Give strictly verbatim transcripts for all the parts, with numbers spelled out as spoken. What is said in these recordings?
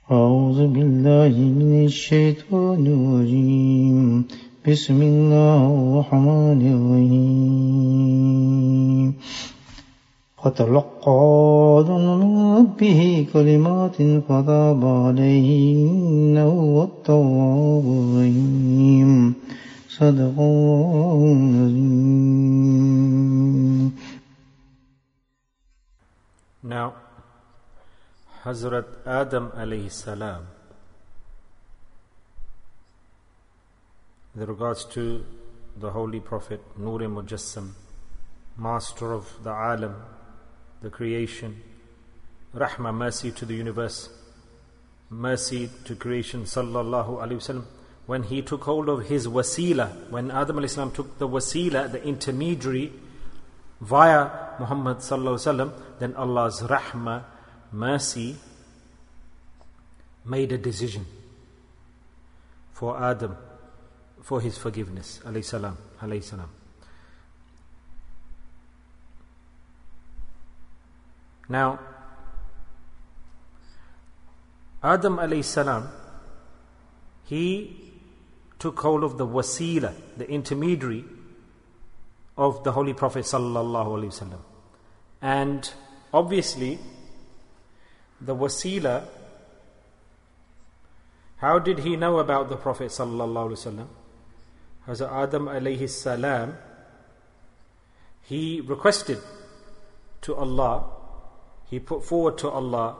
أعوذ بالله من الشيطان الرجيم بسم الله الرحمن الرحيم فتلقى آدم من ربه كلمات فتاب عليه إنه هو التواب الرحيم صدق الله العظيم. Now, Hazrat Adam alayhi salam, with regards to the Holy Prophet, Nur-e Mujassam, Master of the Alam, the creation, Rahmah, mercy to the universe, mercy to creation, Sallallahu Alaihi Wasallam. When he took hold of his wasila, when Adam alayhi salam took the wasila, the intermediary, via Muhammad Sallallahu Alaihi Wasallam, then Allah's Rahmah, mercy, made a decision for Adam, for his forgiveness, alayhi salam, alayhi salam. Now, Adam alayhi salam, he took hold of the wasila, the intermediary of the Holy Prophet Sallallahu Alaihi Wasallam. And obviously, the wasila, how did he know about the Prophet Sallallahu Alaihi Wasallam? Hazrat Adam alayhi salam, he requested to Allah, he put forward to Allah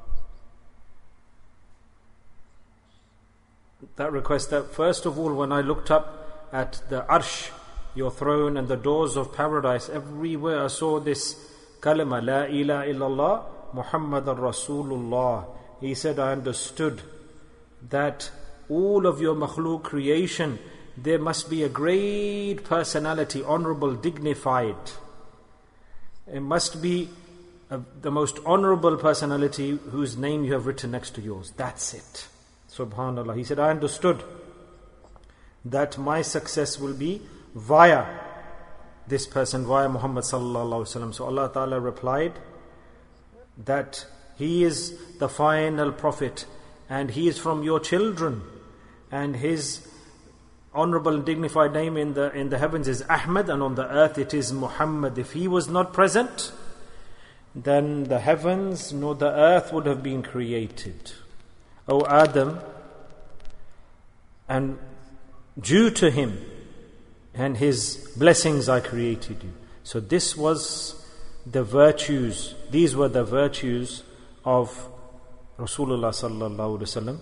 that request that first of all, when I looked up at the arsh, your throne and the doors of paradise, everywhere I saw this kalima, La ilaha illallah Muhammadan Rasulullah. He said, I understood that all of your makhluk creation, there must be a great personality, honorable, dignified. It must be a, the most honorable personality whose name you have written next to yours. That's it. Subhanallah. He said, I understood that my success will be via this person, via Muhammad Sallallahu Alaihi Wasallam. So Allah Ta'ala replied that he is the final prophet and he is from your children, and his honorable and dignified name in the in the heavens is Ahmad, and on the earth it is Muhammad. If he was not present, then the heavens nor the earth would have been created. O Adam, and due to him and his blessings I created you. So this was the virtues, these were the virtues of Rasulullah Sallallahu Alaihi Wasallam.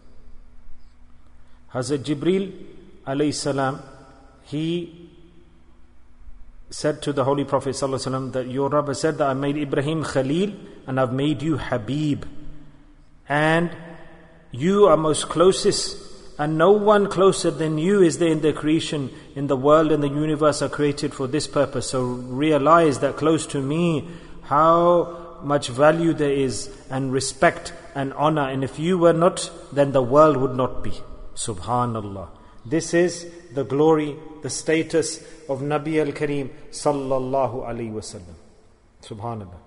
Hazrat Jibreel alayhi salam, he said to the Holy Prophet Sallallahu Alaihi Wasallam that your Rabb said that I made Ibrahim Khalil and I've made you Habib, and you are most closest, and no one closer than you is there in the creation, in the world and the universe are created for this purpose. So realize that close to me, how much value there is, and respect and honor. And if you were not, then the world would not be. Subhanallah. This is the glory, the status of Nabi al-Kareem Sallallahu Alaihi Wasallam. Subhanallah.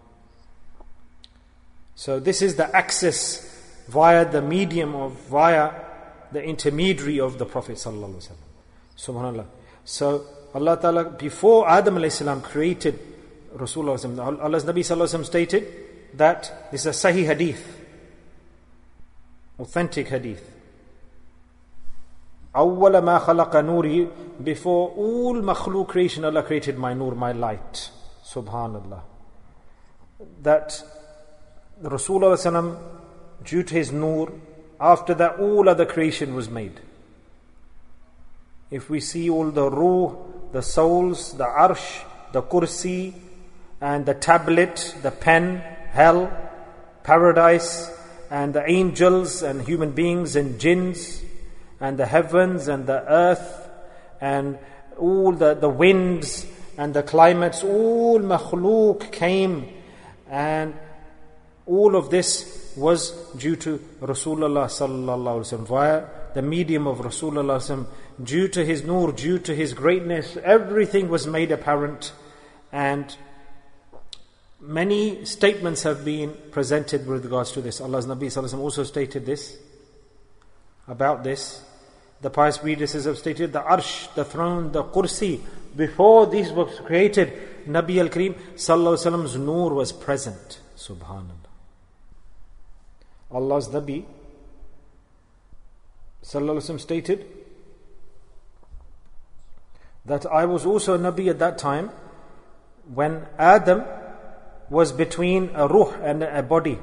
So this is the access via the medium of, via the intermediary of the Prophet Sallallahu Alaihi Wasallam. Subhanallah. So Allah Ta'ala, before Adam alayhi salam created Rasulullah, Allah's Nabi Sallallahu Alaihi Wasallam stated that this is a Sahih Hadith, authentic Hadith. Awwala ma khalaqa nuri, before all makhluk creation, Allah created my nur, my light. Subhanallah. That Rasulullah Sallallahu Alaihi Wasallam, due to his nur, after that all other creation was made. If we see all the ruh, the souls, the arsh, the kursi, and the tablet, the pen, hell, paradise, and the angels and human beings and jinns, and the heavens and the earth, and all the, the winds and the climates, all makhluk came, and all of this was due to Rasulullah Sallallahu Alaihi Wasallam, via the medium of Rasulullah Sallallahu Alaihi Wasallam, due to his nur, due to his greatness, everything was made apparent. And Many statements have been presented with regards to this. Allah's Nabi Sallallahu Alaihi Wasallam also stated this, about this. The pious predecessors have stated the Arsh, the throne, the Kursi. Before these were created, Nabi al-Kareem Sallallahu Alaihi Wasallam's Noor was present. Subhanallah. Allah's Nabi Sallallahu Alaihi Wasallam stated that I was also a Nabi at that time when Adam was between a ruh and a body.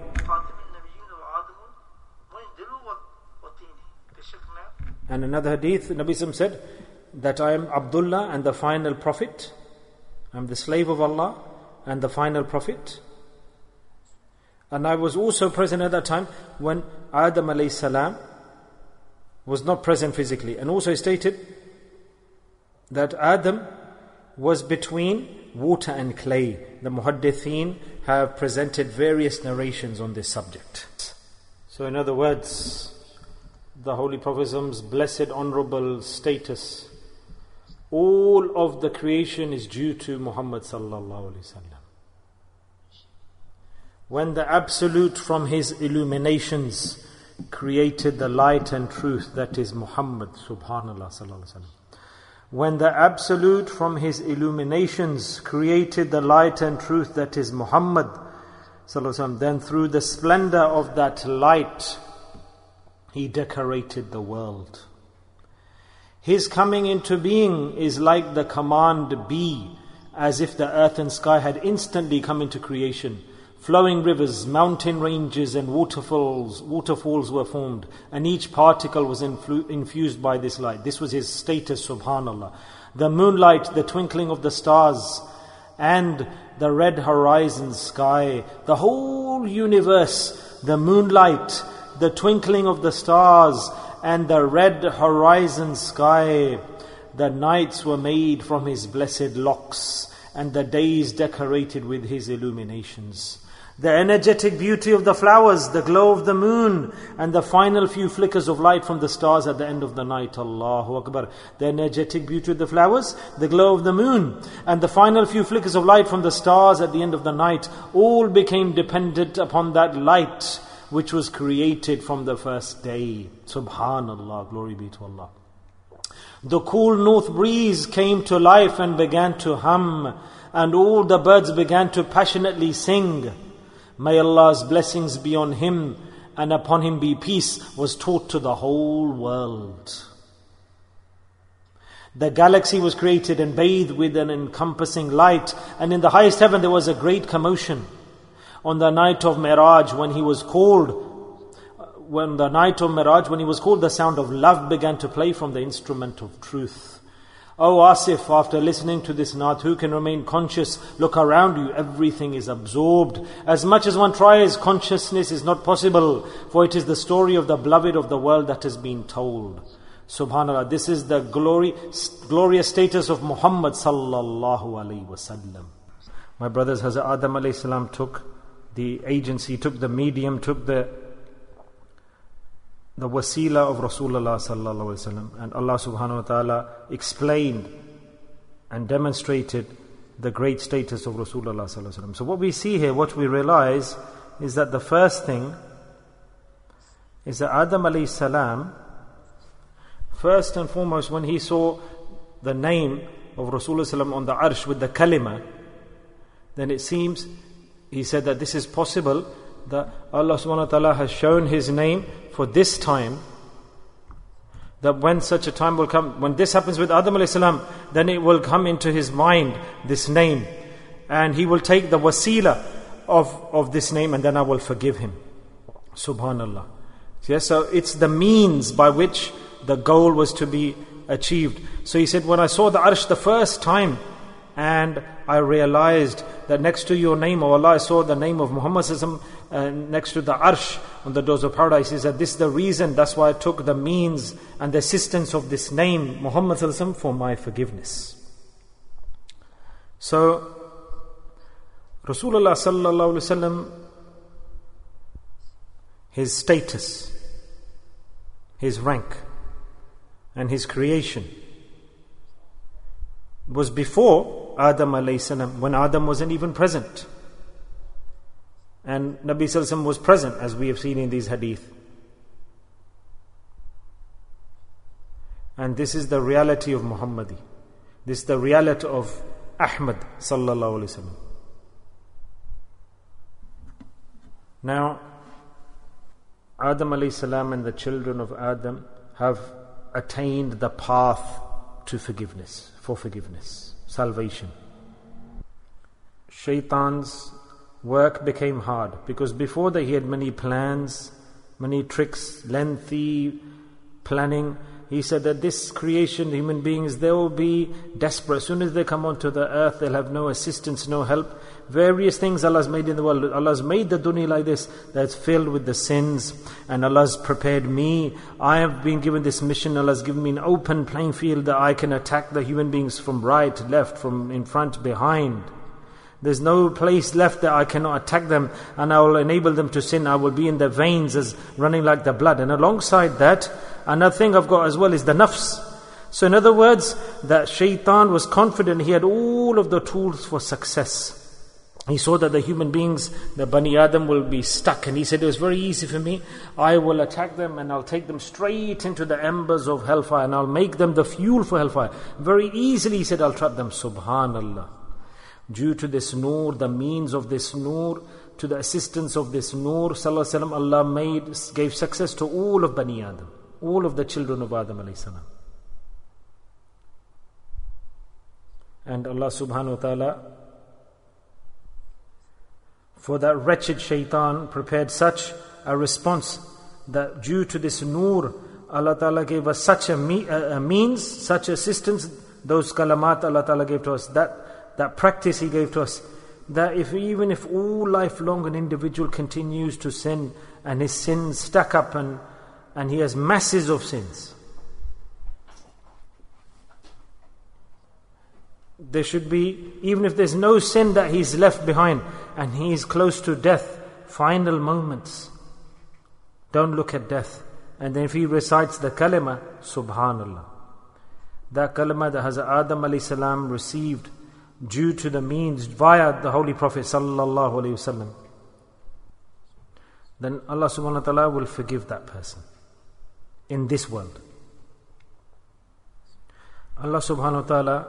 And another hadith, Nabi Sallallahu said that I am Abdullah and the final prophet. I am the slave of Allah and the final prophet. And I was also present at that time when Adam alayhi salam was not present physically. And also he stated that Adam was between water and clay. The Muhaddithin have presented various narrations on this subject. So in other words, the Holy Prophet's blessed honorable status, all of the creation is due to Muhammad sallallahu alaihi wasallam. When the Absolute from his illuminations created the light and truth, that is Muhammad subhanallah sallallahu alaihi wasallam. When the Absolute from his illuminations created the light and truth, that is Muhammad sallallahu alaihi wasallam, then through the splendor of that light, he decorated the world. His coming into being is like the command be, as if the earth and sky had instantly come into creation. Flowing rivers, mountain ranges and waterfalls waterfalls were formed, and each particle was influ- infused by this light. This was his status, subhanallah. The moonlight, the twinkling of the stars, and the red horizon sky, the whole universe, the moonlight, the twinkling of the stars, and the red horizon sky. The nights were made from his blessed locks, and the days decorated with his illuminations. The energetic beauty of the flowers, the glow of the moon, and the final few flickers of light from the stars at the end of the night. Allahu Akbar. The energetic beauty of the flowers, the glow of the moon, and the final few flickers of light from the stars at the end of the night, all became dependent upon that light which was created from the first day. Subhanallah, glory be to Allah. The cool north breeze came to life and began to hum, and all the birds began to passionately sing. May Allah's blessings be on him, and upon him be peace, was taught to the whole world. The galaxy was created and bathed with an encompassing light, and in the highest heaven there was a great commotion. On the night of Miraj, when he was called, when the night of Miraj, when he was called, the sound of love began to play from the instrument of truth. O Asif, after listening to this naat, who can remain conscious? Look around you, everything is absorbed. As much as one tries, consciousness is not possible, for it is the story of the beloved of the world that has been told. Subhanallah, this is the glory, glorious status of Muhammad sallallahu alaihi wasallam. My brothers, Hazrat Adam alayhi salam took the agency, took the medium, took the the wasila of Rasulullah sallallahu alaihi wasallam, and Allah subhanahu wa ta'ala explained and demonstrated the great status of Rasulullah sallallahu alaihi wasallam. So what we see here, what we realize is that the first thing is that Adam alayhi salam, first and foremost, when he saw the name of Rasulullah sallallahu alaihi wasallam on the arsh with the kalima, then it seems he said that this is possible, that Allah subhanahu wa ta'ala has shown his name for this time, that when such a time will come, when this happens with Adam alayhi salam, then it will come into his mind, this name, and he will take the wasila of, of this name, and then I will forgive him. Subhanallah. Yes, so it's the means by which the goal was to be achieved. So he said, when I saw the arsh the first time, and I realized that next to your name, O Allah, I saw the name of Muhammad sallallahu alaihi wasallam uh, next to the arsh on the doors of paradise. He said, this is the reason, that's why I took the means and the assistance of this name, Muhammad sallallahu alaihi wasallam, for my forgiveness. So, Rasulullah sallallahu alaihi wasallam, his status, his rank, and his creation was before Adam alayhi salam, when Adam wasn't even present. And Nabi Sallallahu Alaihi Wasallam was present, as we have seen in these hadith. And this is the reality of Muhammadi. This is the reality of Ahmad Sallallahu Alaihi Wasallam. Now, Adam alayhi salam and the children of Adam have attained the path to forgiveness, for forgiveness, salvation. Shaitan's work became hard because before that he had many plans, many tricks, lengthy planning. He said that this creation, human beings, they will be desperate. As soon as they come onto the earth, they'll have no assistance, no help. Various things Allah's made in the world. Allah's made the dunya like this, that's filled with the sins. And Allah's prepared me. I have been given this mission. Allah's given me an open playing field that I can attack the human beings from right, left, from in front, behind. There's no place left that I cannot attack them, and I will enable them to sin. I will be in their veins as running like the blood. And alongside that, another thing I've got as well is the nafs. So in other words, that shaitan was confident he had all of the tools for success. He saw that the human beings, the Bani Adam, will be stuck. And he said, it was very easy for me. I will attack them and I'll take them straight into the embers of hellfire. And I'll make them the fuel for hellfire. Very easily, he said, I'll trap them. Subhanallah. Due to this nur, the means of this nur, to the assistance of this nur, Sallallahu Alaihi Wasallam, Allah made, gave success to all of Bani Adam. All of the children of Adam alayhi salam. And Allah subhanahu wa ta'ala, for that wretched shaitan, prepared such a response that due to this nur, Allah ta'ala gave us such a, me, a, a means, such assistance, those kalamat Allah ta'ala gave to us, that that practice He gave to us, that if even if all life long an individual continues to sin and his sins stack up and and he has masses of sins, there should be, even if there's no sin that he's left behind and he is close to death, final moments, don't look at death. And then if he recites the kalima, subhanallah, that kalima that Hazrat Adam alayhi salam received due to the means via the Holy Prophet sallallahu alaihi wasallam, then Allah subhanahu wa ta'ala will forgive that person in this world. Allah subhanahu wa ta'ala,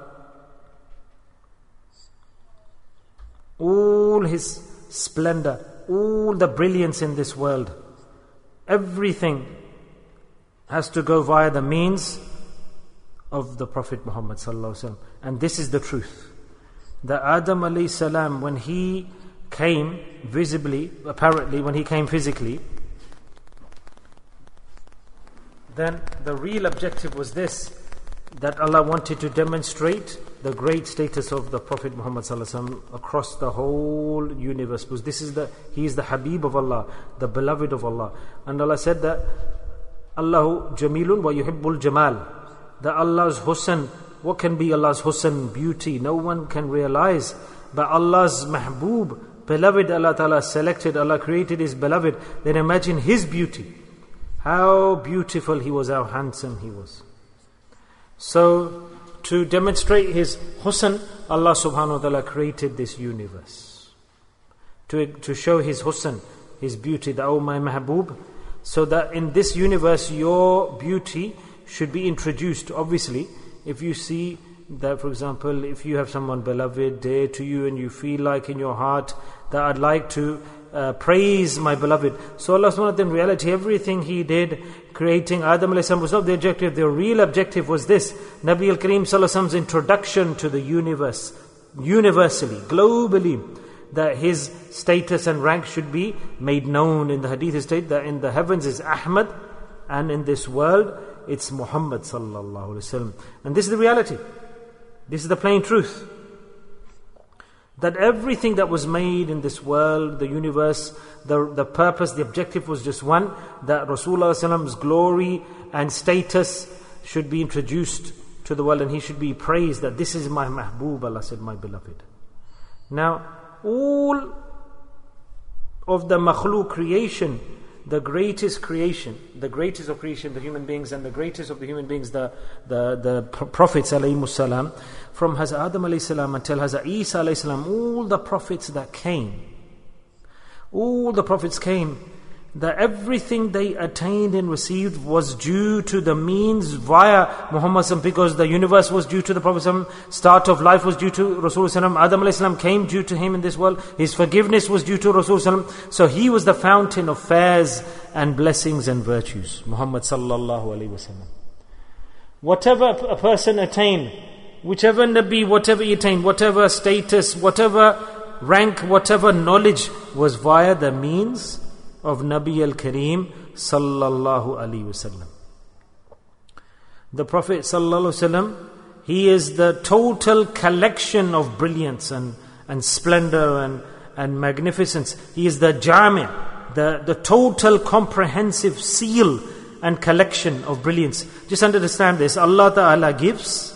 all His splendor, all the brilliance in this world, everything has to go via the means of the Prophet Muhammad sallallahu alaihi wasallam. And this is the truth. That Adam alayhi salam, when he came visibly, apparently when he came physically, then the real objective was this, that Allah wanted to demonstrate the great status of the Prophet Muhammad sallallahu alaihi wasallam across the whole universe, because this is the, he is the Habib of Allah, the beloved of Allah. And Allah said that Allahu Jamilun wa yuhibbul Jamal, that Allah's husn, what can be Allah's husn, beauty? No one can realize. But Allah's mahbub, beloved, Allah Ta'ala selected, Allah created His beloved. Then imagine His beauty. How beautiful He was, how handsome He was. So, to demonstrate His husn, Allah Subhanahu wa Ta'ala created this universe. To, to show His husn, His beauty, that, oh my mahbub, so that in this universe your beauty should be introduced. Obviously, if you see that, for example, if you have someone beloved dear to you and you feel like in your heart that I'd like to uh, praise my beloved. So Allah subhanahu wa ta'ala, in reality, everything He did, creating Adam alayhi salam, was not the objective. The real objective was this, Nabi al-Kareem sallallahu alaihi wasallam's introduction to the universe, universally, globally, that his status and rank should be made known. In the hadith state that in the heavens is Ahmad, and in this world it's Muhammad sallallahu alaihi wasallam. And this is the reality. This is the plain truth. That everything that was made in this world, the universe, the, the purpose, the objective was just one, that Rasulullah sallallahu alaihi wasallam's glory and status should be introduced to the world, and he should be praised that this is my mahbub, Allah said, my beloved. Now, all of the makhluk creation, the greatest creation, the greatest of creation, the human beings, and the greatest of the human beings, the the, the prophets alayhimus salam, from Hazrat Adam alayhi salam until Hazrat Isa alayhi salam, all the prophets that came, all the prophets came, that everything they attained and received was due to the means via Muhammad, because the universe was due to the Prophet. Start of life was due to Rasulullah. Adam alayhi salam came due to him in this world. His forgiveness was due to Rasulullah. So he was the fountain of fairs and blessings and virtues. Muhammad sallallahu alayhi wasallam. Whatever a person attained, whichever Nabi, whatever he attained, whatever status, whatever rank, whatever knowledge, was via the means of Nabi al-Kareem sallallahu alaihi wasallam. The Prophet sallallahu alaihi wasallam, he is the total collection of brilliance and, and splendor and, and magnificence. He is the jami', the, the total comprehensive seal and collection of brilliance. Just understand this. Allah Ta'ala gives.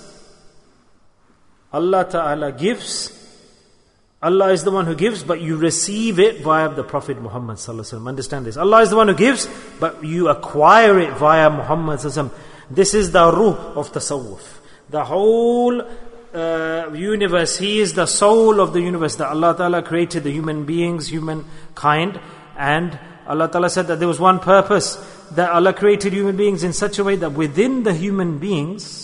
Allah Ta'ala gives. Allah is the one who gives, but you receive it via the Prophet Muhammad sallallahu alaihi wasallam. Understand this. Allah is the one who gives, but you acquire it via Muhammad sallallahu alaihi wasallam. This is the ruh of tasawwuf. The whole uh, universe, He is the soul of the universe. That Allah Ta'ala created the human beings, humankind, and Allah Ta'ala said that there was one purpose, that Allah created human beings in such a way that within the human beings,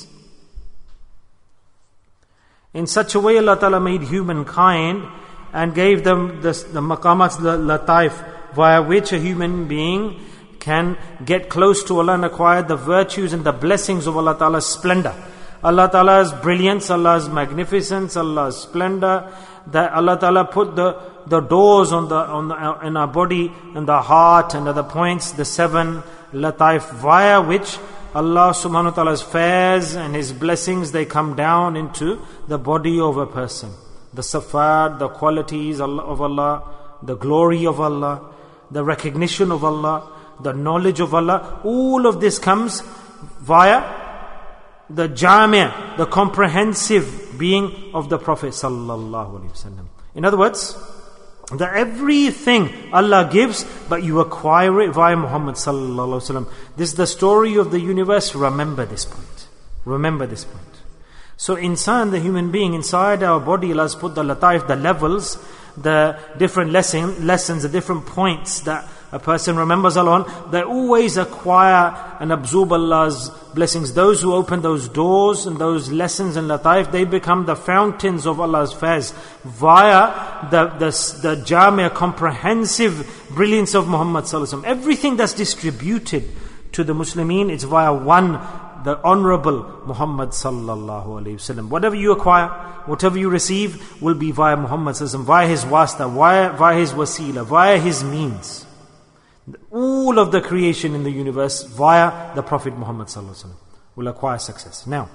in such a way Allah Ta'ala made humankind and gave them the, the maqamat, the lataif, via which a human being can get close to Allah and acquire the virtues and the blessings of Allah Ta'ala's splendor. Allah Ta'ala's brilliance, Allah's magnificence, Allah's splendor, that Allah Ta'ala put the, the doors on the, on the, in our body and the heart and other points, the seven lataif, via which Allah subhanahu wa ta'ala's fairs and His blessings, they come down into the body of a person. The sifat, the qualities of Allah, the glory of Allah, the recognition of Allah, the knowledge of Allah, all of this comes via the jami', the comprehensive being of the Prophet sallallahu alaihi wasallam. In other words, that everything Allah gives, but you acquire it via Muhammad sallallahu alaihi wasallam. This is the story of the universe. Remember this point. Remember this point. So insan, the human being, inside our body, Allah has put the lataif, the levels, the different lesson, lessons, the different points that a person remembers Allah on. They always acquire and absorb Allah's blessings. Those who open those doors and those lessons and lataif, they become the fountains of Allah's fairs via the, the, the jamia, comprehensive brilliance of Muhammad sallallahu alaihi wasallam. Everything that's distributed to the Muslimin, it's via one, the honorable Muhammad sallallahu alaihi wasallam. Whatever you acquire, whatever you receive, will be via Muhammad sallallahu alaihi wasallam, via his wasta, via, via his wasila, via his means. All of the creation in the universe via the Prophet Muhammad sallallahu alaihi wasallam will acquire success. Now,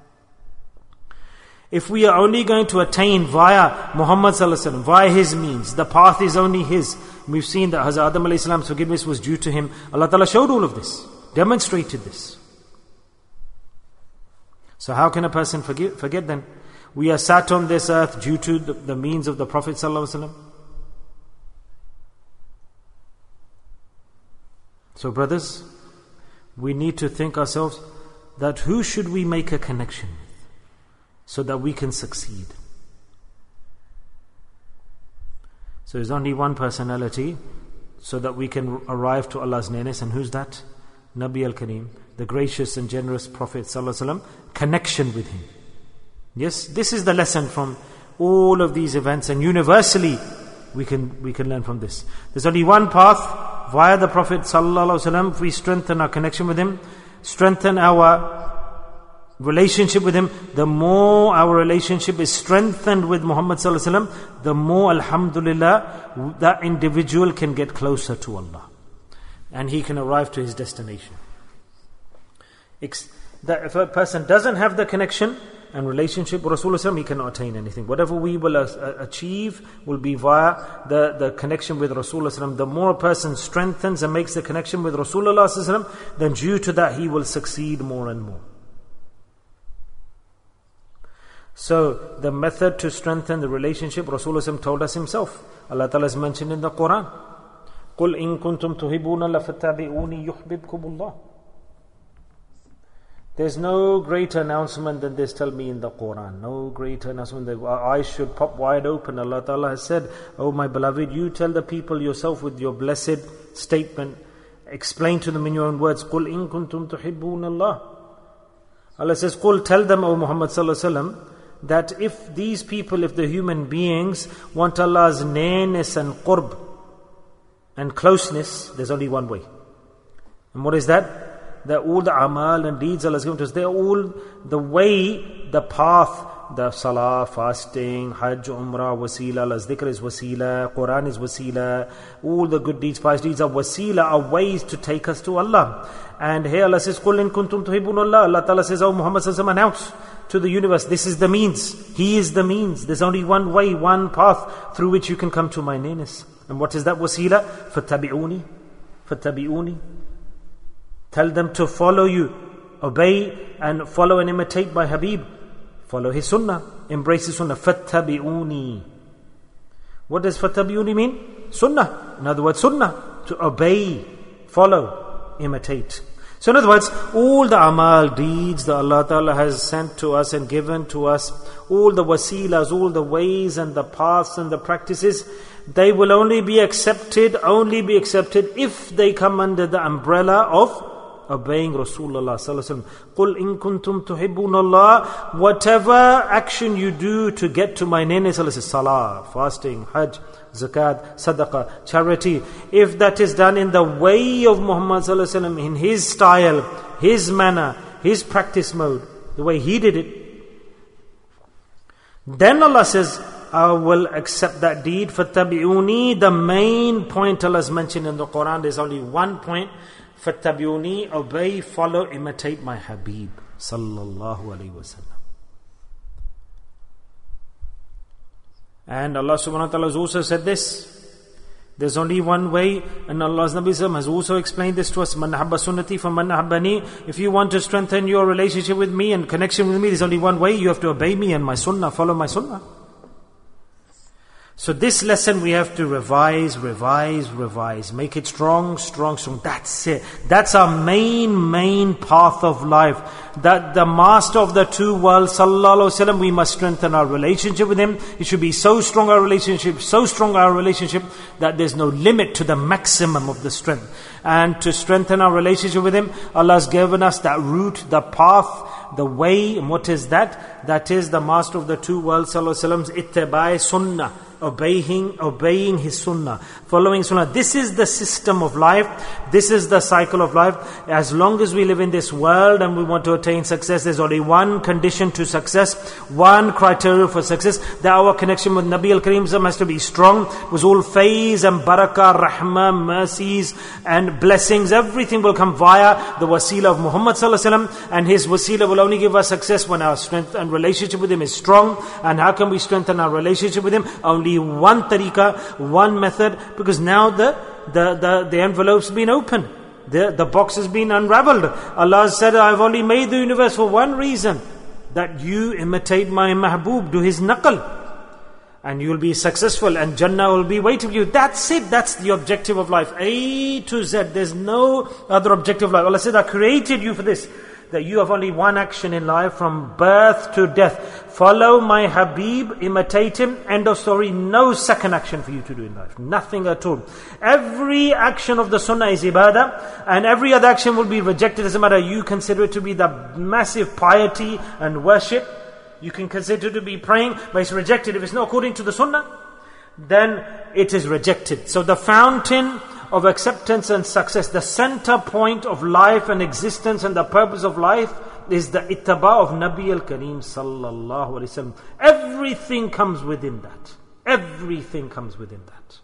if we are only going to attain via Muhammad sallallahu alaihi wasallam, via his means, the path is only his. We've seen that Hazrat Adam alayhi salam's forgiveness was due to him. Allah Ta'ala showed all of this, demonstrated this. So how can a person forget, forget then? We are sat on this earth due to the, the means of the Prophet sallallahu alaihi wasallam. So brothers, we need to think ourselves that who should we make a connection with so that we can succeed. So there's only one personality so that we can arrive to Allah's nearness, and who's that? Nabi al-Kareem, the gracious and generous Prophet sallallahu alaihi wasallam, connection with him. Yes, this is the lesson from all of these events, and universally we can we can learn from this. There's only one path. Via the Prophet sallallahu alaihi wasallam, if we strengthen our connection with him, strengthen our relationship with him, the more our relationship is strengthened with Muhammad sallallahu alaihi wasallam, the more, alhamdulillah, that individual can get closer to Allah, and he can arrive to his destination. That if a person doesn't have the connection and relationship with Rasulullah, he cannot attain anything. Whatever we will achieve will be via the, the connection with Rasulullah. The more a person strengthens and makes the connection with Rasulullah, then due to that he will succeed more and more. So the method to strengthen the relationship, Rasulullah told us himself. Allah Ta'ala has mentioned in the Quran, قُلْ إِن كُنْتُمْ تُحِبُّونَ لَفَتَّبِعُونِي يُحْبِبْكُمُ اللَّهُ. There's no greater announcement than this, tell me, in the Quran. No greater announcement. That our eyes should pop wide open. Allah Ta'ala has said, "Oh my beloved, you tell the people yourself with your blessed statement. Explain to them in your own words. قُلْ إِن كُنْتُمْ تُحِبُّونَ اللَّهِ." Allah says, "Qul, tell them, O Muhammad Sallallahu Alaihi Wasallam, that if these people, if the human beings want Allah's nearness and qurb and closeness, there's only one way. And what is that? That all the amal and deeds Allah has given to us, they're all the way, the path, the salah, fasting, hajj, umrah, wasila, Allah's dhikr is wasila, Quran is wasila, all the good deeds, pious deeds are wasila, are ways to take us to Allah. And here Allah says, قُلْ إِن كُنْتُمْ تُحِبُّونَ اللَّهِ. Allah Ta'ala says, "Oh Muhammad Sallallahu Alaihi Wasallam, announce to the universe, this is the means. He is the means. There's only one way, one path through which you can come to my nearness." And what is that wasila? فَاتَّبِعُونِي فَاتَّبِعُونِي. Tell them to follow you, obey and follow and imitate my Habib. Follow his sunnah, embrace his sunnah. فَاتَّبِعُونِي. What does فَاتَّبِعُونِي mean? Sunnah. In other words, sunnah. To obey, follow, imitate. So in other words, all the amal, deeds that Allah Ta'ala has sent to us and given to us, all the wasilas, all the ways and the paths and the practices, they will only be accepted, only be accepted if they come under the umbrella of obeying Rasulullah Sallallahu Alaihi Wasallam. قُلْ إِن كُنْتُمْ تُحِبُّونَ اللَّهِ. Whatever action you do to get to my nearness, Allah says, salah, fasting, hajj, zakat, sadaqah, charity. If that is done in the way of Muhammad Sallallahu Alaihi Wasallam, in his style, his manner, his practice mode, the way he did it, then Allah says, I will accept that deed. فَاتَّبِعُونِي. The main point Allah has mentioned in the Quran, there's only one point. فَاتَّبِعُونِي. Obey, follow, imitate my Habib Sallallahu Alaihi Wasallam. And Allah Subhanahu Wa Ta'ala has also said this. There's only one way, and Allah's Nabi has also explained this to us. مَنْ أَحَبَّ سُنَّتِي فَمَنْ أَحَبَّنِي. If you want to strengthen your relationship with me and connection with me, there's only one way. You have to obey me and my sunnah, follow my sunnah. So this lesson we have to revise, revise, revise. Make it strong, strong, strong. That's it. That's our main, main path of life. That the master of the two worlds, Sallallahu Alaihi Wasallam, we must strengthen our relationship with him. It should be so strong our relationship, so strong our relationship, that there's no limit to the maximum of the strength. And to strengthen our relationship with him, Allah has given us that route, the path, the way. And what is that? That is the master of the two worlds, Sallallahu Alaihi Wasallam's ittibai sunnah. Obeying, obeying his sunnah, following sunnah. This is the system of life. This is the cycle of life. As long as we live in this world and we want to attain success, there's only one condition to success, one criteria for success, that our connection with Nabi al-Kareem has to be strong. With all faiz and barakah, rahmah, mercies and blessings, everything will come via the wasila of Muhammad Sallallahu Alaihi Wasallam, and his wasila will only give us success when our strength and relationship with him is strong. And how can we strengthen our relationship with him? Only one tariqah, one method, because now the the the, the envelope's been opened, the the box has been unraveled. Allah said, I've only made the universe for one reason, that you imitate my mahbub, do his naql, and you'll be successful, and Jannah will be waiting for you. That's it. That's the objective of life, A to Z. There's no other objective of life. Allah said, I created you for this, that you have only one action in life from birth to death. Follow my Habib, imitate him, end of story. No second action for you to do in life. Nothing at all. Every action of the sunnah is ibadah, and every other action will be rejected. Doesn't matter, you consider it to be the massive piety and worship. You can consider it to be praying, but it's rejected. If it's not according to the sunnah, then it is rejected. So the fountain of acceptance and success, the center point of life and existence and the purpose of life, is the ittaba of Nabi al-Kareem Sallallahu Alaihi Wasallam. Everything comes within that. Everything comes within that.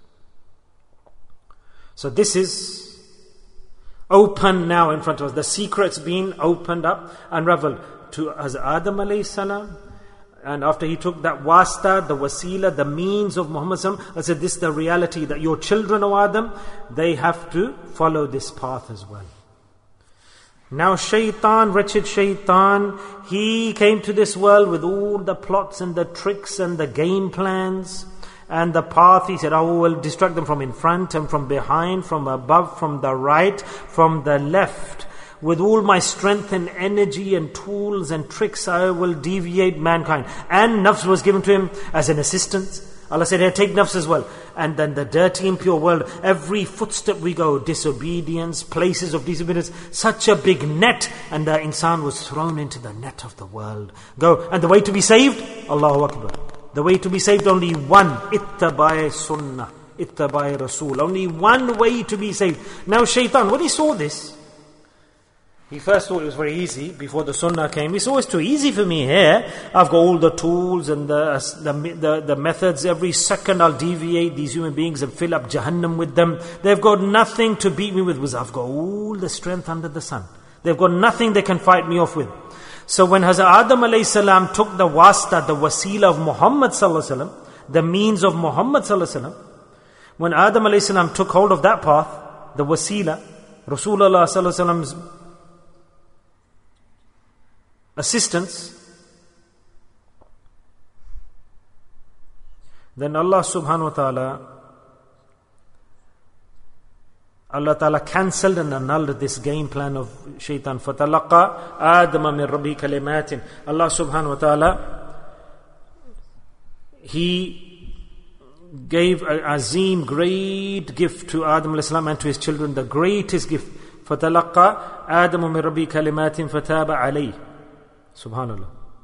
So this is open now in front of us. The secret's been opened up, unraveled to as Adam alayhi salam. And after he took that wasta, the wasila, the means of Muhammad sallallahu alaihi wasallam, I said, this is the reality, that your children, O Adam, they have to follow this path as well. Now shaitan, wretched shaitan, he came to this world with all the plots and the tricks and the game plans and the path. He said, I will distract them from in front and from behind, from above, from the right, from the left. with all my strength and energy and tools and tricks, I will deviate mankind. And nafs was given to him as an assistance. Allah said, here, take nafs as well. And then the dirty, impure world, every footstep we go, disobedience, places of disobedience, such a big net. And the insan was thrown into the net of the world. Go. And the way to be saved? Allahu Akbar. The way to be saved, only one. Ittabai sunnah. Ittabai Rasul. Only one way to be saved. Now shaitan, when he saw this, he first thought it was very easy before the sunnah came. He said, oh, it's too easy for me here. I've got all the tools and the, the, the, the methods. Every second I'll deviate these human beings and fill up Jahannam with them. They've got nothing to beat me with. Because I've got all the strength under the sun. They've got nothing they can fight me off with. So when Hazrat Adam alayhi salam took the wasta, the wasila of Muhammad sallallahu alaihi wasallam, the means of Muhammad sallallahu alaihi wasallam, when Adam alayhi salam took hold of that path, the wasila, Rasulullah sallallahu alaihi wasallam's assistance, then Allah subhanahu wa ta'ala Allah ta'ala cancelled and annulled this game plan of shaitan. فَتَلَقَّى آدَمَ مِنْ رَبِّهِ كَلِمَاتٍ. Allah subhanahu wa ta'ala, He gave an azim, great gift to Adam alayhi salam and to his children, the greatest gift. فَتَلَقَّى آدَمَ مِنْ رَبِّهِ كَلِمَاتٍ فَتَابَ عَلَيْهِ. Subhanallah.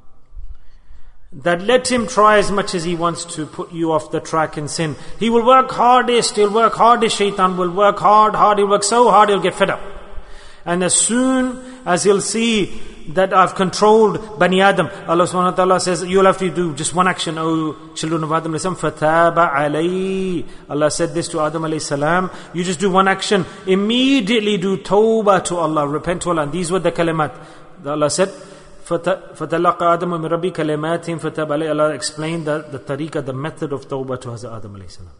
That let him try as much as he wants to put you off the track in sin. He will work hardest, he'll work hardest, shaitan will work hard, hard, he'll work so hard he'll get fed up. And as soon as he'll see that I've controlled Bani Adam, Allah subhanahu wa ta'ala says, you'll have to do just one action, O children of Adam alayhi salam, فَتَابَ عَلَيْهِ. Allah said this to Adam alayhi salam, you just do one action, immediately do tawbah to Allah, repent to Allah. And these were the kalimat. Allah said, فَتَلَقَى آدَمُ مِنْ رَبِّهِ كَلِمَاتٍ فَتَابَ عَلَيْهِ. Allah explained the, the tariqah, the method of tawbah to Hazrat Adam alayhi salam.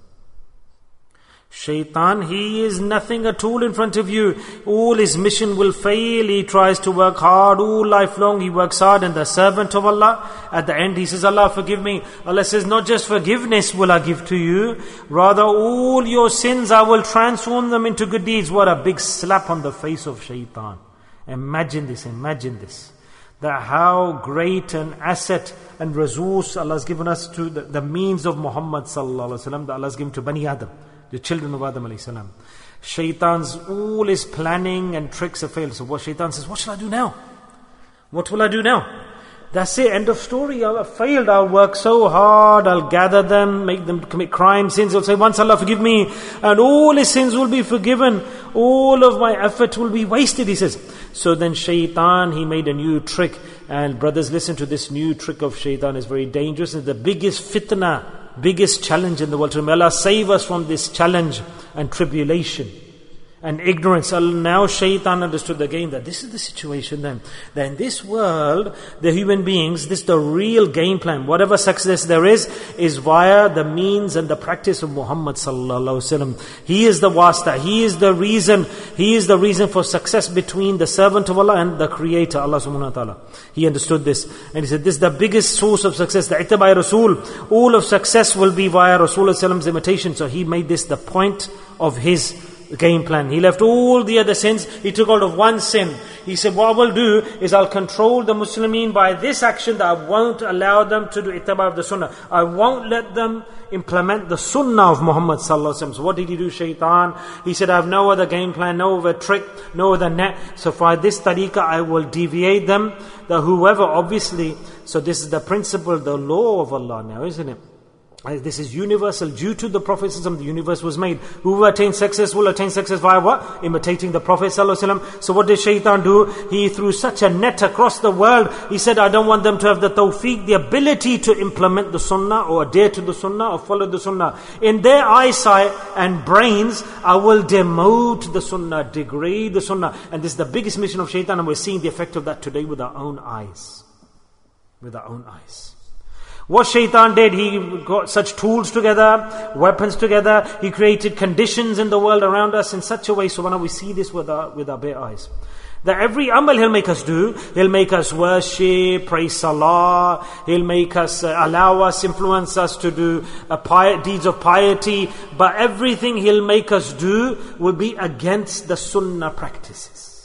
Shaitan, he is nothing, a tool in front of you. All his mission will fail. He tries to work hard all life long. He works hard, and the servant of Allah, at the end he says, Allah forgive me. Allah says, not just forgiveness will I give to you, rather all your sins I will transform them into good deeds. What a big slap on the face of shaitan. Imagine this, imagine this. That how great an asset and resource Allah has given us to the, the means of Muhammad sallallahu alaihi wasallam, that Allah has given to Bani Adam, the children of Adam alayhi salam. Shaitan's all his planning and tricks have failed. So what Shaitan says, what shall I do now? What will I do now? That's it, end of story. I'll have failed. I'll work so hard. I'll gather them, make them commit crime, sins. He'll say, once Allah forgive me, and all his sins will be forgiven. All of my effort will be wasted, he says. So then Shaitan, he made a new trick. And brothers, listen to this new trick of Shaitan. It's very dangerous. It's the biggest fitna, biggest challenge in the world. May Allah save us from this challenge and tribulation and ignorance. Now Shaitan understood again that this is the situation then. That in this world, the human beings, this is the real game plan. Whatever success there is, is via the means and the practice of Muhammad sallallahu alaihi wasallam. He is the wasta. He is the reason. He is the reason for success between the servant of Allah and the Creator, Allah subhanahu wa ta'ala. He understood this. And he said, this is the biggest source of success. The ittibai Rasul. All of success will be via Rasulullah's imitation. So he made this the point of his game plan. He left all the other sins. He took hold of one sin. He said, what I will do is I'll control the Muslimin by this action, that I won't allow them to do ittiba of the sunnah. I won't let them implement the sunnah of Muhammad sallallahu alaihi wasallam. So what did he do, Shaitan? He said, I have no other game plan, no other trick, no other net. So for this tariqah, I will deviate them. That whoever, obviously, so this is the principle, the law of Allah now, isn't it? This is universal. Due to the Prophet ﷺ, the universe was made. Whoever attains success will attain success via what? Imitating the Prophet ﷺ. So what did Shaitan do? He threw such a net across the world. He said, I don't want them to have the tawfiq, the ability to implement the sunnah or adhere to the sunnah or follow the sunnah. In their eyesight and brains, I will demote the sunnah, degrade the sunnah. And this is the biggest mission of Shaitan, and we're seeing the effect of that today with our own eyes. With our own eyes. What Shaitan did, he got such tools together, weapons together. He created conditions in the world around us in such a way, so when we see this with our, with our bare eyes, that every amal he'll make us do, he'll make us worship, pray salah, he'll make us, uh, allow us, influence us to do uh, pi- deeds of piety, but everything he'll make us do will be against the sunnah practices.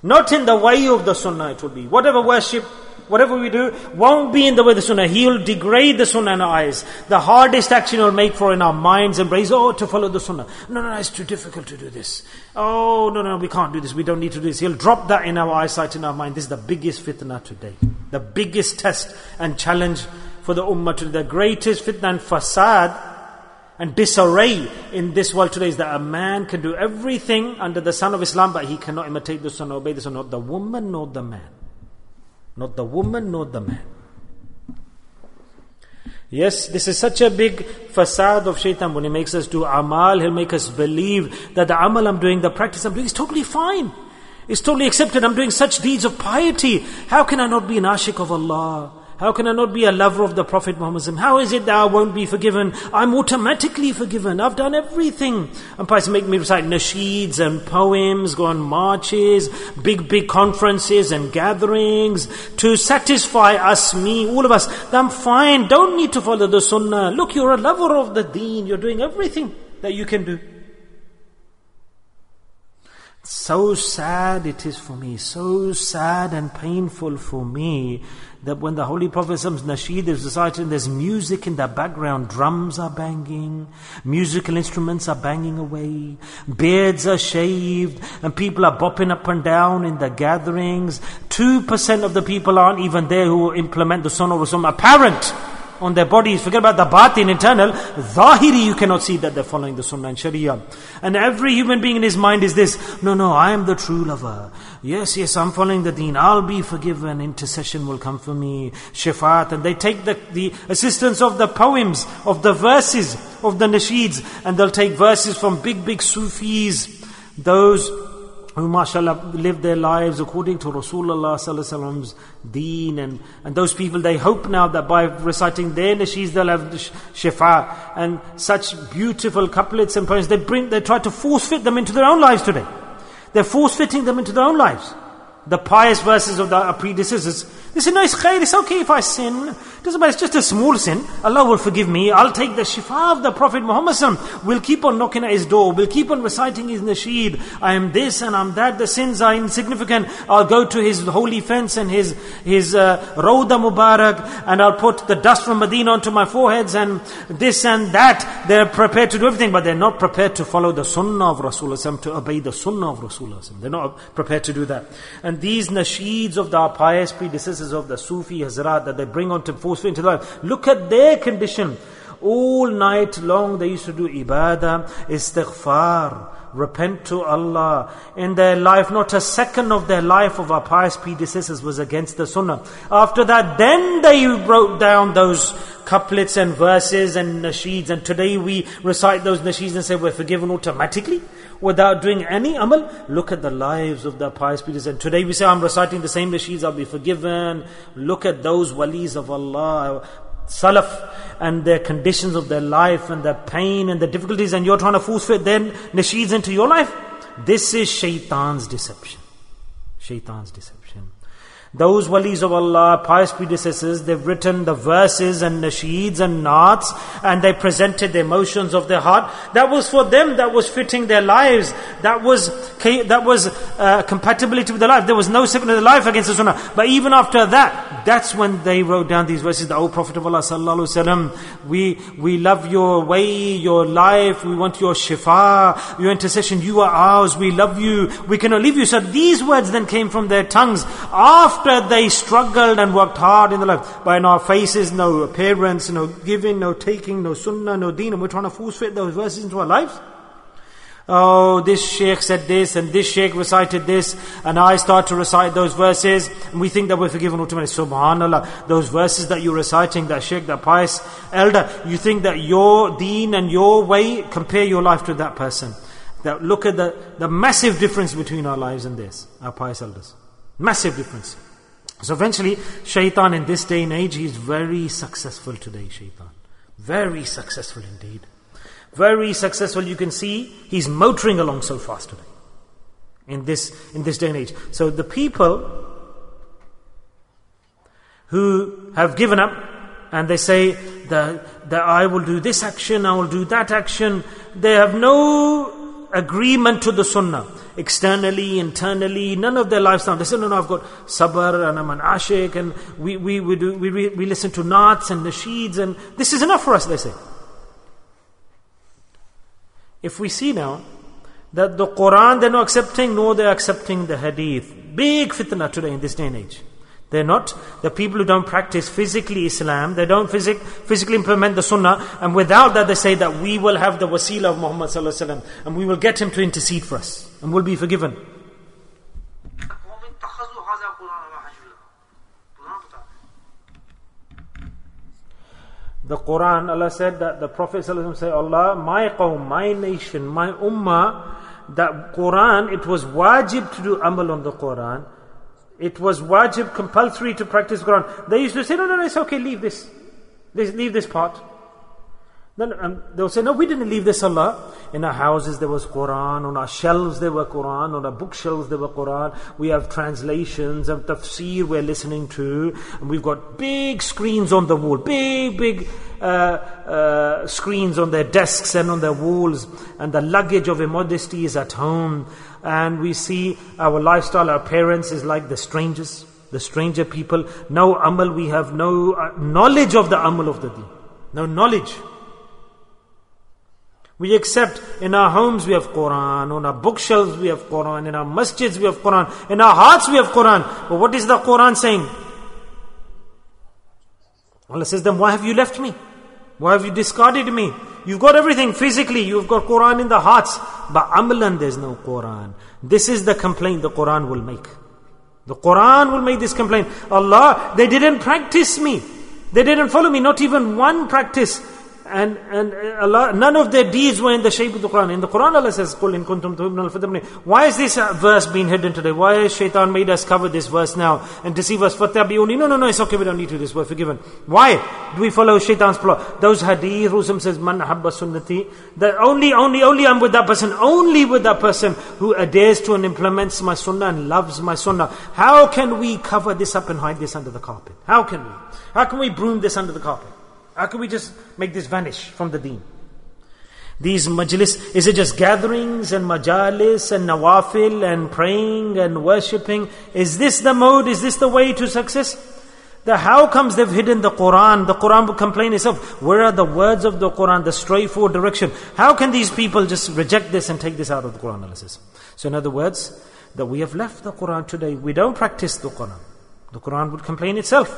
Not in the way of the sunnah it will be. Whatever worship, whatever we do, won't be in the way of the sunnah. He will degrade the sunnah in our eyes. The hardest action he will make for in our minds and brains, oh, to follow the sunnah. No, no, no, it's too difficult to do this. Oh, no, no, we can't do this. We don't need to do this. He'll drop that in our eyesight, in our mind. This is the biggest fitna today. The biggest test and challenge for the ummah today. The greatest fitna and fasad and disarray in this world today is that a man can do everything under the sun of Islam, but he cannot imitate the sunnah, obey the sunnah, not the woman nor the man. Not the woman nor the man. Yes, this is such a big facade of shaitan. When he makes us do amal, he'll make us believe that the amal I'm doing, the practice I'm doing is totally fine. It's totally accepted. I'm doing such deeds of piety. How can I not be an ashik of Allah? How can I not be a lover of the Prophet Muhammad? How is it that I won't be forgiven? I'm automatically forgiven. I've done everything. And pious make me recite nasheeds and poems, go on marches, big, big conferences and gatherings to satisfy us, me, all of us. I'm fine. Don't need to follow the sunnah. Look, you're a lover of the deen. You're doing everything that you can do. So sad it is for me, so sad and painful for me that when the Holy Prophet's nasheed is recited, there's music in the background, drums are banging, musical instruments are banging away, beards are shaved, and people are bopping up and down in the gatherings. Two percent of the people aren't even there who implement the sunnah of Rasul, apparent on their bodies. Forget about the batin, internal. Zahiri, you cannot see that they're following the sunnah and sharia. And every human being in his mind is this, no, no, I am the true lover. Yes, yes, I'm following the deen. I'll be forgiven. Intercession will come for me. Shafaat. And they take the, the assistance of the poems, of the verses, of the nasheeds. And they'll take verses from big, big Sufis. Those who, mashallah, live their lives according to Rasulullah sallallahu alaihi wasallam's deen, and, and those people, they hope now that by reciting their nasheeds they'll have shifa, and such beautiful couplets and poems, they bring, they try to force fit them into their own lives today. They're force fitting them into their own lives. The pious verses of the predecessors, they say, no, it's khair, it's okay if I sin. It doesn't matter, it's just a small sin. Allah will forgive me. I'll take the shifa of the Prophet Muhammad. We'll keep on knocking at his door. We'll keep on reciting his nasheed. I am this and I'm that. The sins are insignificant. I'll go to his holy fence and his his uh, Rawda Mubarak, and I'll put the dust from Medina onto my foreheads and this and that. They're prepared to do everything, but they're not prepared to follow the sunnah of Rasulullah, to obey the sunnah of Rasulullah. They're not prepared to do that. And these nasheeds of the pious predecessors of the Sufi Hazrat that they bring on to force fit into life, look at their condition. All night long they used to do ibadah, istighfar, repent to Allah. In their life, not a second of their life of our pious predecessors was against the sunnah. After that, then they wrote down those couplets and verses and nasheeds, and today we recite those nasheeds and say we're forgiven automatically without doing any amal. Look at the lives of the pious predecessors. And today we say, I'm reciting the same nasheeds, I'll be forgiven. Look at those walis of Allah, Salaf, and their conditions of their life and their pain and the difficulties, and you're trying to force fit their nasheeds into your life. This is shaitan's deception. Shaitan's deception. Those walis of Allah, pious predecessors, they've written the verses and nasheeds and naats, and they presented the emotions of their heart. That was for them, that was fitting their lives. That was that was uh, compatibility with their life. There was no second of their life against the sunnah. But even after that, that's when they wrote down these verses. The O Prophet of Allah sallallahu alaihi wasallam, we we love your way, your life. We want your shifa, your intercession. You are ours. We love you. We cannot leave you. So these words then came from their tongues after After they struggled and worked hard in the life. But in our faces, no appearance, no giving, no taking, no sunnah, no deen. And we're trying to force fit those verses into our lives. Oh, this sheikh said this, and this sheikh recited this, and I start to recite those verses, and we think that we're forgiven automatically. Subhanallah, those verses that you're reciting, that sheikh, that pious elder, you think that your deen and your way, compare your life to that person. That look at the, the massive difference between our lives and this, our pious elders. Massive difference. So eventually, shaitan in this day and age, he's very successful today, shaitan. Very successful indeed. Very successful. You can see he's motoring along so fast today. In this, in this day and age. So the people who have given up and they say that, that I will do this action, I will do that action, they have no agreement to the sunnah. Externally, internally, none of their lifestyle. They say, no, no, I've got sabr and I'm an ashik and we, we, we, do, we, we listen to naats and nasheeds and this is enough for us, they say. If we see now that the Quran they're not accepting, nor they're accepting the hadith. Big fitna today in this day and age. They're not. The people who don't practice physically Islam, they don't physic, physically implement the sunnah, and without that they say that we will have the wasila of Muhammad sallallahu alaihi wasallam and we will get him to intercede for us and we'll be forgiven. The Quran, Allah said that the Prophet sallallahu alaihi wasallam said, Allah, my qawm, my nation, my ummah, that Quran, it was wajib to do amal on the Quran. It was wajib, compulsory to practice Quran. They used to say, no, no, no, it's okay, leave this. Leave this part. Then um, they'll say, no, we didn't leave this, Allah. In our houses there was Quran, on our shelves there were Quran, on our bookshelves there were Quran. We have translations of tafsir we're listening to, and we've got big screens on the wall, big, big uh, uh, screens on their desks and on their walls, and the luggage of immodesty is at home. And we see our lifestyle, our parents is like the strangers, the stranger people. No amal, we have no uh, knowledge of the amal of the deen. No knowledge. We accept in our homes we have Quran, on our bookshelves we have Quran, in our masjids we have Quran, in our hearts we have Quran. But what is the Quran saying? Allah says, then why have you left me? Why have you discarded me? You've got everything physically, you've got Quran in the hearts, but amalan there's no Quran. This is the complaint the Quran will make. The Quran will make this complaint. Allah, they didn't practice me. They didn't follow me, not even one practice. And and Allah, none of their deeds were in the shape of the Quran. In the Quran Allah says, "Qul in kuntum tuhibbuna al-fattabi'uni." Why is this verse being hidden today? Why has shaitan made us cover this verse now and deceive us? Fattabi'uni. No, no, no, it's okay, we don't need to do this, we're forgiven. Why do we follow shaitan's plot? Those hadith, Rasul says, "Man habba sunnati." That only, only, only I'm with that person, only with that person who adheres to and implements my sunnah and loves my sunnah. How can we cover this up and hide this under the carpet? How can we? How can we broom this under the carpet? How can we just make this vanish from the deen? These majlis, is it just gatherings and majalis and nawafil and praying and worshipping? Is this the mode? Is this the way to success? The how comes they've hidden the Quran? The Quran will complain itself. Where are the words of the Quran, the straightforward direction? How can these people just reject this and take this out of the Quran analysis? So in other words, that we have left the Quran today. We don't practice the Quran. The Quran would complain itself.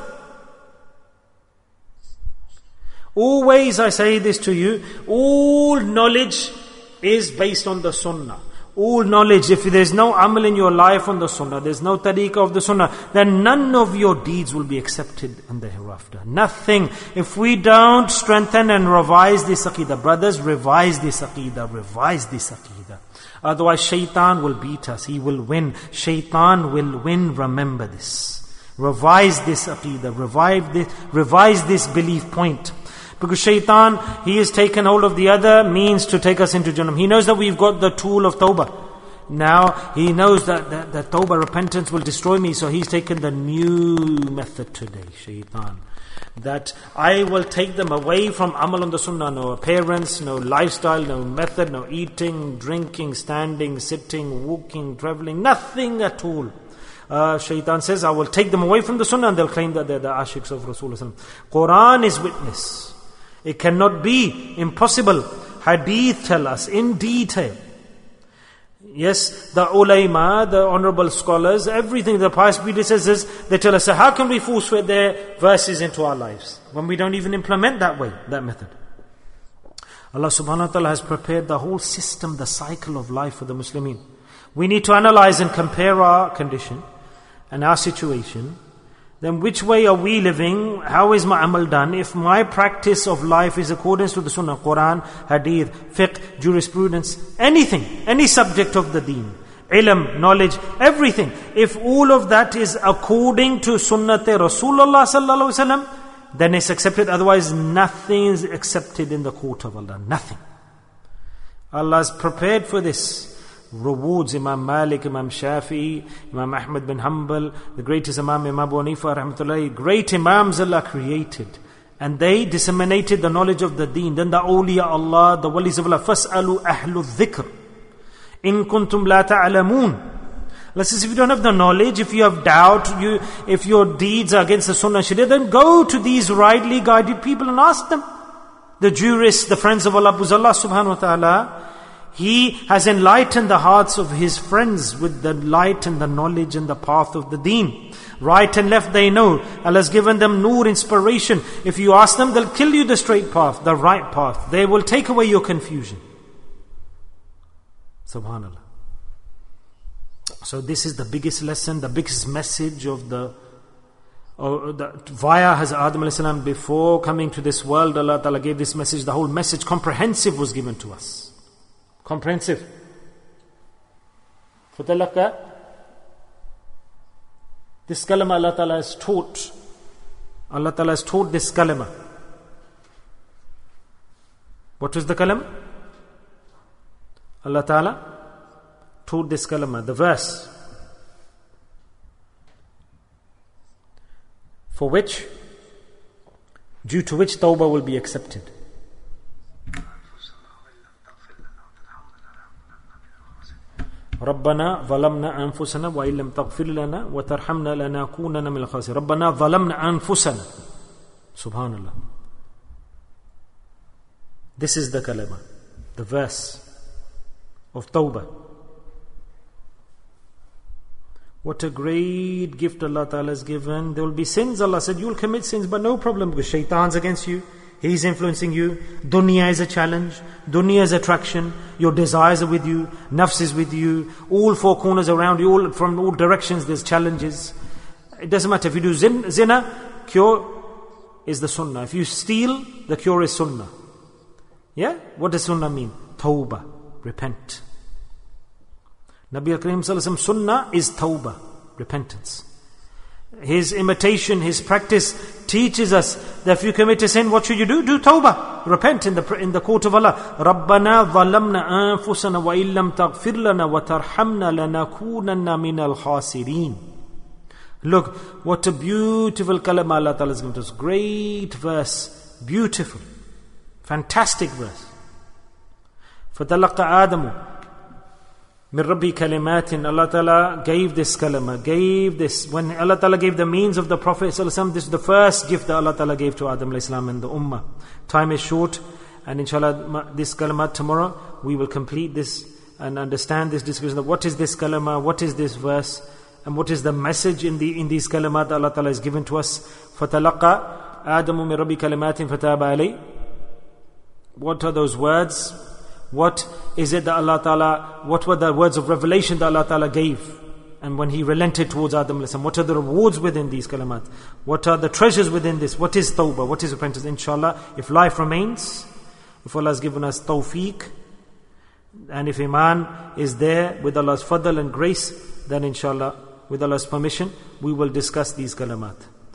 Always I say this to you, all knowledge is based on the sunnah. All knowledge, if there's no amal in your life on the sunnah, there's no tariqah of the sunnah, then none of your deeds will be accepted in the hereafter. Nothing. If we don't strengthen and revise this aqidah, brothers, revise this aqidah, revise this aqidah. Otherwise shaitan will beat us, he will win. Shaitan will win, remember this. Revise this aqidah, revive this, revise this belief point. Because shaitan, he has taken hold of the other means to take us into Jannah. He knows that we've got the tool of tawbah. Now, he knows that, that, that tawbah, repentance will destroy me. So he's taken the new method today, shaitan. That I will take them away from amal on the sunnah. No appearance, no lifestyle, no method, no eating, drinking, standing, sitting, walking, traveling. Nothing at all. Uh, shaitan says, I will take them away from the sunnah and they'll claim that they're the ashiks of Rasulullah. Quran is witness. It cannot be, impossible. Hadith tell us in detail. Yes, the ulama, the honorable scholars, everything, the pious predecessors, they tell us, so how can we force their verses into our lives when we don't even implement that way, that method? Allah subhanahu wa ta'ala has prepared the whole system, the cycle of life for the Muslimin. We need to analyze and compare our condition and our situation. Then which way are we living? How is my amal done? If my practice of life is accordance to the sunnah, Quran, hadith, fiqh, jurisprudence, anything, any subject of the deen, ilm, knowledge, everything. If all of that is according to sunnat Rasulullah sallallahu alaihi wasallam, then it's accepted. Otherwise, nothing is accepted in the court of Allah. Nothing. Allah has prepared for this rewards. Imam Malik, Imam Shafi'i, Imam Ahmad bin Hanbal, the greatest Imam, Imam Abu Hanifa, rahmatullahi, great Imams Allah created. And they disseminated the knowledge of the deen. Then the awliya Allah, the walis of Allah, فَاسْأَلُوا أَهْلُ الذِّكْرِ. In kuntum la ta'lamun. Let's say if you don't have the knowledge, if you have doubt, you, if your deeds are against the Sunnah Sharia, then go to these rightly guided people and ask them. The jurists, the friends of Allah, because Allah subhanahu wa ta'ala, He has enlightened the hearts of His friends with the light and the knowledge and the path of the deen. Right and left they know. Allah has given them nur, inspiration. If you ask them, they'll tell you the straight path, the right path. They will take away your confusion. Subhanallah. So this is the biggest lesson, the biggest message of the, or the via Hazrat Adam alayhi salam, before coming to this world, Allah Ta'ala gave this message. The whole message, comprehensive, was given to us. Comprehensive. Fatalaka. This kalima Allah Ta'ala has taught. Allah Ta'ala has taught this kalima. What was the kalima? Allah Ta'ala taught this kalima, the verse, for which, due to which tawbah will be accepted. ربنا ظلمنا أنفسنا وإن لم تغفر لنا وترحمنا لنكونن من الخاسرين. ربنا ظلمنا أنفسنا. Subhanallah. This is the kalima, the verse of tawbah. What a great gift Allah Ta'ala has given. There will be sins. Allah said, you will commit sins, but no problem, because shaitan's against you. He's influencing you. Dunya is a challenge. Dunya is attraction. Your desires are with you. Nafs is with you. All four corners around you, all from all directions, there's challenges. It doesn't matter. If you do zin, zina, cure is the sunnah. If you steal, the cure is sunnah. Yeah? What does sunnah mean? Tawbah. Repent. Nabi Kareem Sallallahu Alaihi Wasallam, sunnah is tawbah, repentance. His imitation, his practice teaches us that if you commit a sin, what should you do? Do tawbah. Repent in the in the court of Allah. رَبَّنَا ظَلَّمْنَا أَنفُسَنَا وَإِن لَمْ تَغْفِرْ لَنَا وَتَرْحَمْنَا لَنَكُونَنَّ مِنَ الْخَاسِرِينَ. Look, what a beautiful kalama Allah Ta'ala has given to us. Great verse. Beautiful. Fantastic verse. فَتَلَقَّ آدَمُ Min Rabbi kalimatin. Allah Ta'ala gave this kalima, gave this. When Allah Ta'ala gave the means of the Prophet ﷺ, this is the first gift that Allah Ta'ala gave to Adam alayhi salam and the ummah. Time is short, and inshallah this kalima tomorrow we will complete this and understand this discussion of what is this kalima, what is this verse, and what is the message in the in these kalimat that Allah Ta'ala has given to us. فَتَلَقَّى آدَمُ مِن رَبِّ كَلِمَاتٍ فَتَابَ عَلَيْهِ. What are those words? What is it that Allah Ta'ala, what were the words of revelation that Allah Ta'ala gave? And when He relented towards Adam alayhi salam, what are the rewards within these kalimat? What are the treasures within this? What is tawbah? What is repentance? Inshallah, if life remains, if Allah has given us tawfiq, and if iman is there with Allah's fadl and grace, then inshallah, with Allah's permission, we will discuss these kalimat.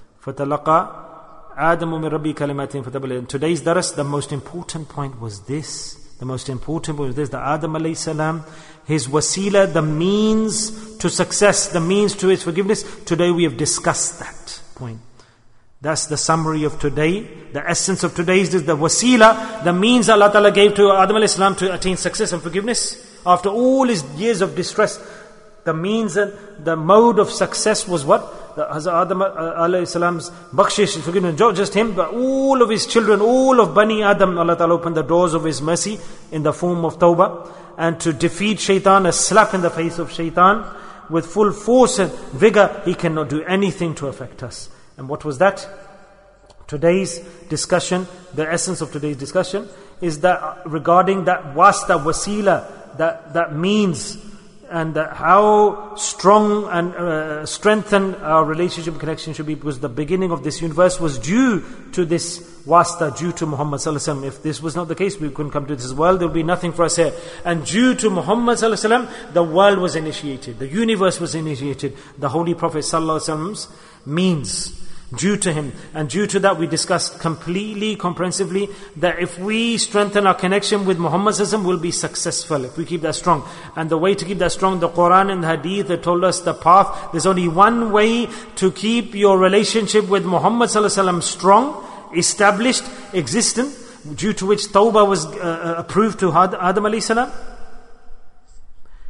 فَتَلَقَى آدَمُ مِن رَبِّ كَلِمَاتٍ فَتَابَ. Today's daras, the most important point was this. The most important point was this, that Adam alayhi salam, his wasila, the means to success, the means to his forgiveness. Today we have discussed that point. That's the summary of today. The essence of today is this, the wasila, the means Allah Ta'ala gave to Adam alayhi salam to attain success and forgiveness. After all his years of distress, the means and the mode of success was what? The Hazrat Adam alayhi salam's bakshish, forgiveness, not just him, but all of his children, all of Bani Adam. Allah Ta'ala opened the doors of His mercy in the form of tawbah, and to defeat shaitan, a slap in the face of shaitan, with full force and vigor. He cannot do anything to affect us. And what was that? Today's discussion, the essence of today's discussion, is that regarding that wasta, wasila, that, that means, and uh, how strong and uh, strengthened our relationship connection should be, because the beginning of this universe was due to this wasta, due to Muhammad Sallallahu Alaihi Wasallam. If this was not the case, we couldn't come to this world, there would be nothing for us here. And due to Muhammad Sallallahu Alaihi Wasallam, the world was initiated, the universe was initiated, the Holy Prophet Sallallahu Alaihi Wasallam's means. Due to him, and due to that we discussed completely, comprehensively, that if we strengthen our connection with Muhammad Sallallahu Alaihi Wasallam, we'll be successful if we keep that strong. And the way to keep that strong, the Quran and the Hadith have told us the path. There's only one way to keep your relationship with Muhammad Sallallahu Alaihi Wasallam strong, established, existent, due to which tawbah was uh, approved to Adam alayhi salam.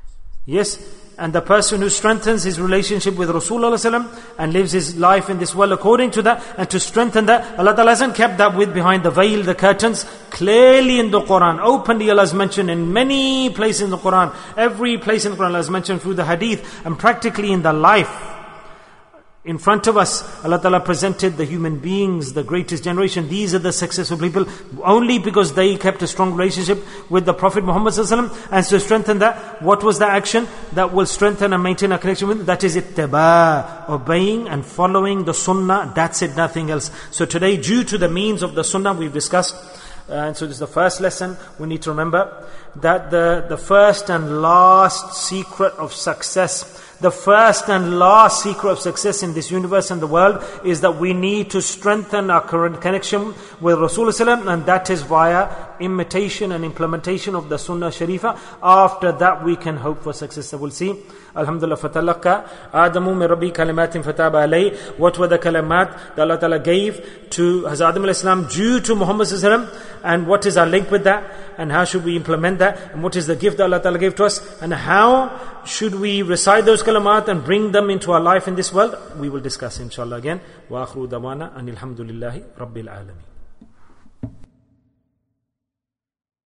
Yes, and the person who strengthens his relationship with Rasulullah and lives his life in this world according to that, and to strengthen that, Allah Ta'ala hasn't kept that with behind the veil, the curtains. Clearly in the Quran, openly Allah has mentioned in many places in the Quran, every place in the Quran Allah has mentioned through the hadith, and practically in the life. In front of us, Allah Ta'ala presented the human beings, the greatest generation. These are the successful people only because they kept a strong relationship with the Prophet Muhammad Sallallahu Alaihi Wasallam. And to strengthen that, what was the action that will strengthen and maintain a connection with? That is ittiba, obeying and following the sunnah. That's it, nothing else. So today, due to the means of the sunnah we've discussed, uh, and so this is the first lesson we need to remember, that the, the first and last secret of success, the first and last secret of success in this universe and the world is that we need to strengthen our current connection with Rasulullah, and that is via imitation and implementation of the Sunnah Sharifa. After that we can hope for success. So we'll see. Alhamdulillah, fatalaqa Adamu min Rabbi kalimatin fataba alayhi. What were the kalimat that Allah Ta'ala gave to Hazrat Adam alayhi salam due to Muhammad sallallahu alaihi wasallam, and what is our link with that, and how should we implement that, and what is the gift that Allah Ta'ala gave to us, and how should we recite those kalimat and bring them into our life in this world? We will discuss inshallah again. Wa akhiru dawana anil hamdulillahi rabbil alamin.